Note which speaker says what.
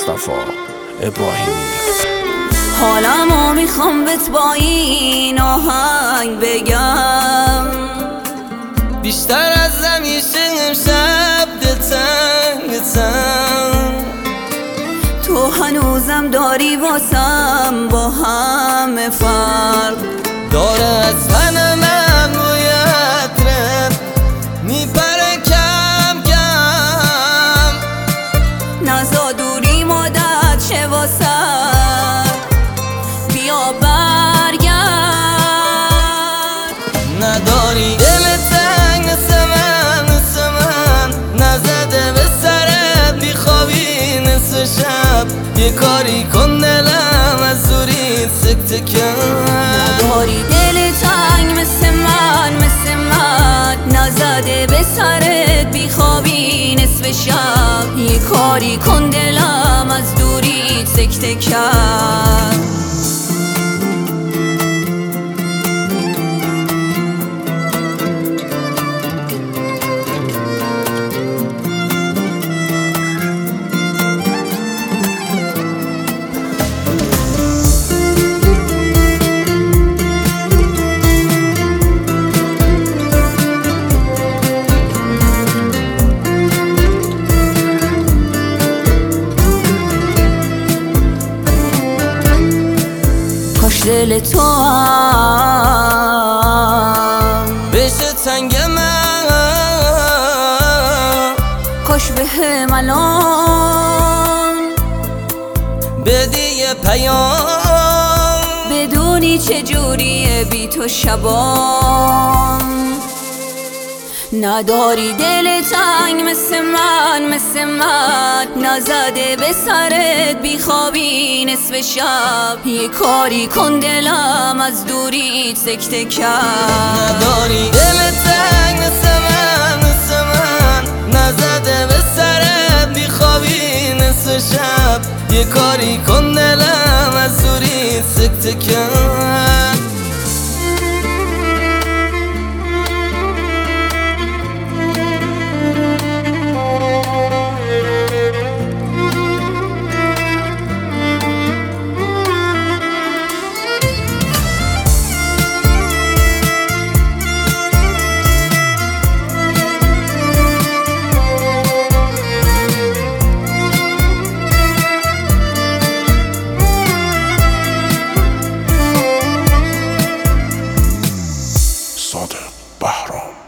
Speaker 1: مصطفی ابراهیمی.
Speaker 2: حالمو میخوام بهت با این آهنگ بگم،
Speaker 3: بیشتر از همیشه امشب دلتنگتم.
Speaker 2: تو هنوزم داری واسم با همه فرق
Speaker 3: داره از تن من بوی عطرت میپره کم کم.
Speaker 2: نزا دوری مدت چه واسم، بیا برگرد.
Speaker 3: نداری دل تنگ مثل من نزده به سرت بیخوابی نصف شب. یه کاری کن دلم از دوری سکته کرد.
Speaker 2: نداری دل تنگ مثل من نزده به سرت بیخوابی نصف شب. یه کاری کن دلم از دوری سکته کرد. دل تو هم
Speaker 3: بشه تنگ من،
Speaker 2: کاش به هم الان
Speaker 3: بدی یه پیام.
Speaker 2: بدونی چجوریه بی تو شبام. نداری دل تنگ مثل من نزده به سرت بیخوابی نصف شب. یه کاری کن دلم از دوری سکته کرد.
Speaker 3: نداری دل تنگ مثل من نزده به سرت بیخوابی نصف شب. یه کاری کن دلم از دوری سکته کرد.
Speaker 1: صادق بهرام.